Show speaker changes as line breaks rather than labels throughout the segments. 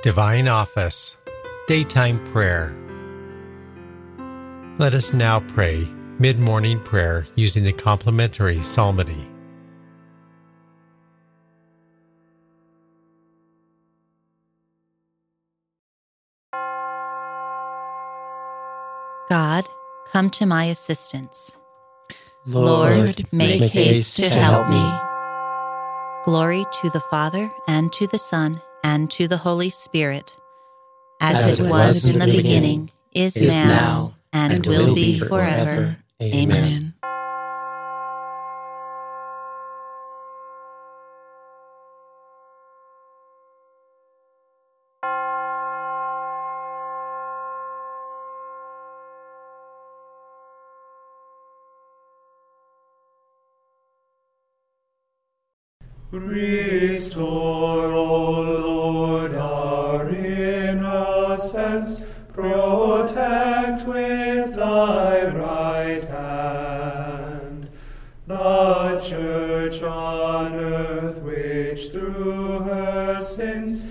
Divine Office, Daytime Prayer. Let us now pray mid-morning prayer using the complementary psalmody.
God, come to my assistance.
Lord, make haste to help me.
Glory to the Father, and to the Son, and to the Holy Spirit, as it was in the beginning, is now, and will be forever. Amen.
Restore, O Lord, our innocence, protect with thy right hand the Church on earth, which through her sins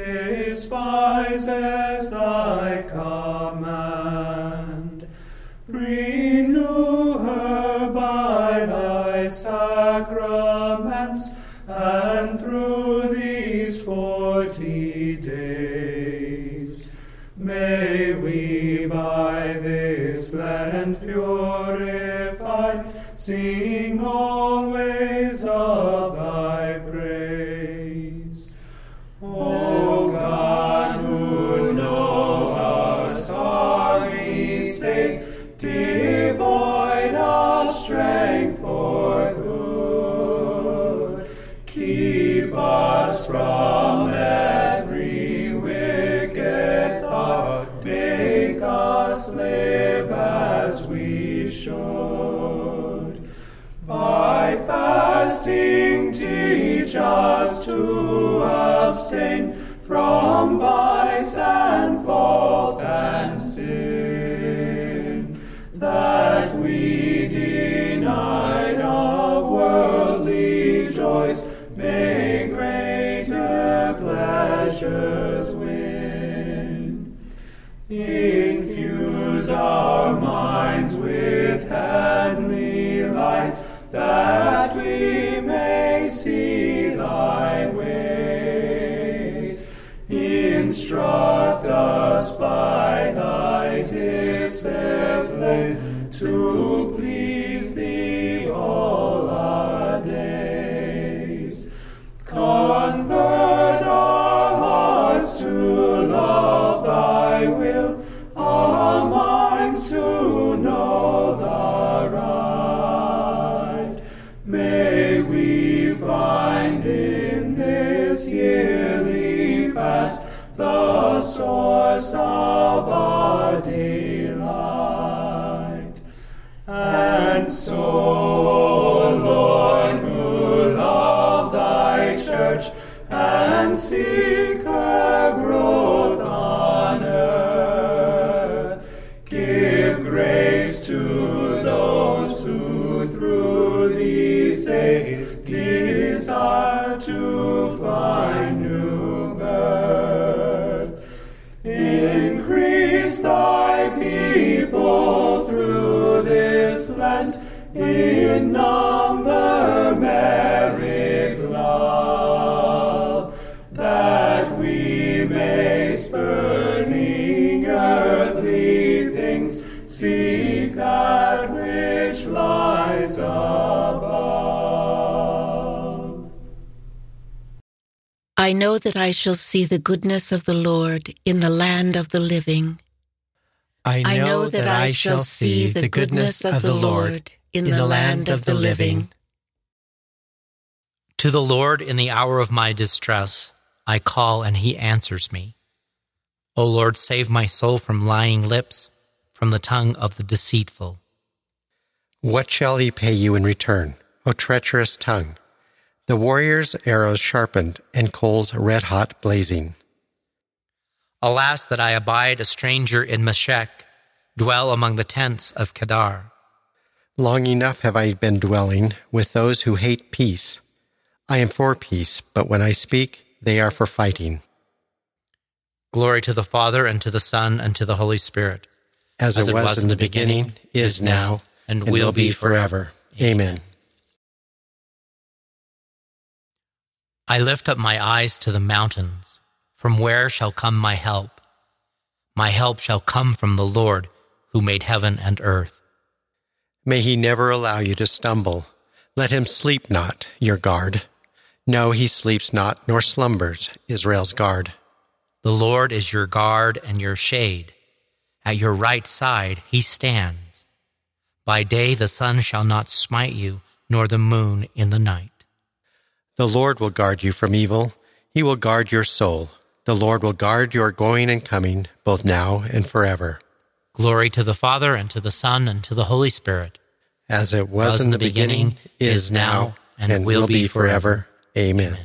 despises thy command. Renew her by thy sacraments, and through these 40 days, may we by this Lent purified, sing always of thy praise. O God, who knows our sorry state, devoid of strength for good, keep us from every wicked thought, make us live as we should. By fasting teach us to abstain from vice and fault and sin, that we, denied of worldly joys, may greater pleasures win. Infuse our minds with heavenly light, that we may see thy ways. Instruct us by thy discipline to please thee all our days. Convert our hearts to love thy will, our minds to know the right. May we find in this yearly fast the source of our delight. And so, Lord, who love thy church and seek her growth on earth, give grace to those who through these days desire to find new birth. Increase thy people through this Lent, in number merit love, that we may, spurning earthly things, seek that which lies above.
I know that I shall see the goodness of the Lord in the land of the living.
I know that I shall see the goodness of the Lord in the land of the living.
To the Lord in the hour of my distress, I call and he answers me. O Lord, save my soul from lying lips, from the tongue of the deceitful.
What shall he pay you in return, O treacherous tongue? The warrior's arrows sharpened, and coals red-hot blazing.
Alas, that I abide a stranger in Meshech, dwell among the tents of Kedar.
Long enough have I been dwelling with those who hate peace. I am for peace, but when I speak, they are for fighting.
Glory to the Father, and to the Son, and to the Holy Spirit.
As it was in the beginning, is now, and will be forever. Amen.
I lift up my eyes to the mountains. From where shall come my help? My help shall come from the Lord, who made heaven and earth.
May he never allow you to stumble. Let him sleep not, your guard. No, he sleeps not, nor slumbers, Israel's guard.
The Lord is your guard and your shade. At your right side he stands. By day the sun shall not smite you, nor the moon in the night.
The Lord will guard you from evil. He will guard your soul. The Lord will guard your going and coming, both now and forever.
Glory to the Father, and to the Son, and to the Holy Spirit.
As it was in the beginning, is now, and will be forever. Amen.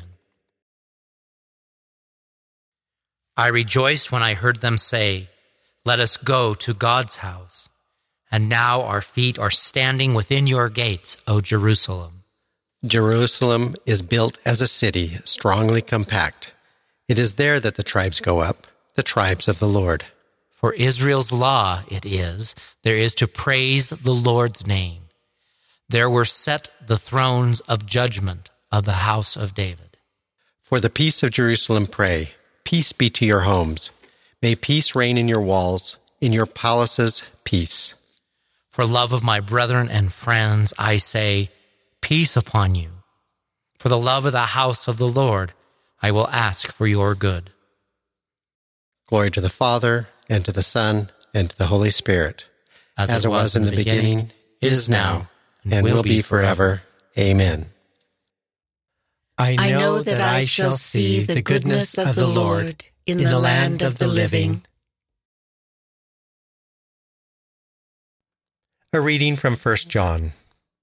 I rejoiced when I heard them say, "Let us go to God's house." And now our feet are standing within your gates, O Jerusalem.
Jerusalem is built as a city, strongly compact. It is there that the tribes go up, the tribes of the Lord.
For Israel's law it is, there is to praise the Lord's name. There were set the thrones of judgment of the house of David.
For the peace of Jerusalem pray, peace be to your homes. May peace reign in your walls, in your palaces, peace.
For love of my brethren and friends, I say, peace upon you. For the love of the house of the Lord, I will ask for your good.
Glory to the Father, and to the Son, and to the Holy Spirit. As it was in the beginning, is now, and will be forever. Amen.
I know that I shall see the goodness of the Lord in the land of the living.
A reading from 1 John.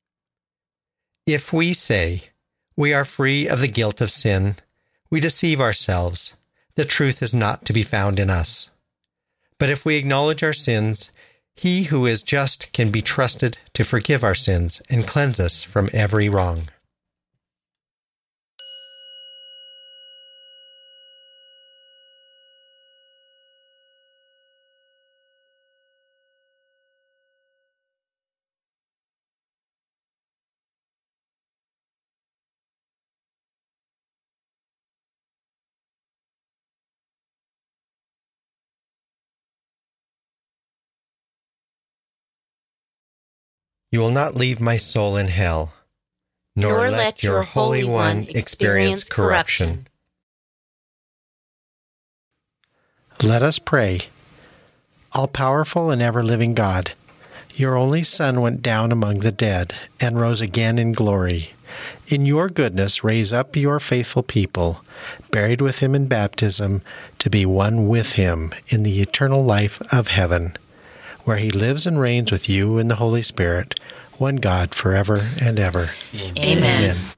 If we say we are free of the guilt of sin, we deceive ourselves. The truth is not to be found in us. But if we acknowledge our sins, he who is just can be trusted to forgive our sins and cleanse us from every wrong. You will not leave my soul in hell, nor let your Holy One experience corruption. Let us pray. All-powerful and ever-living God, your only Son went down among the dead and rose again in glory. In your goodness, raise up your faithful people, buried with him in baptism, to be one with him in the eternal life of heaven, where he lives and reigns with you in the Holy Spirit, one God forever and ever.
Amen. Amen.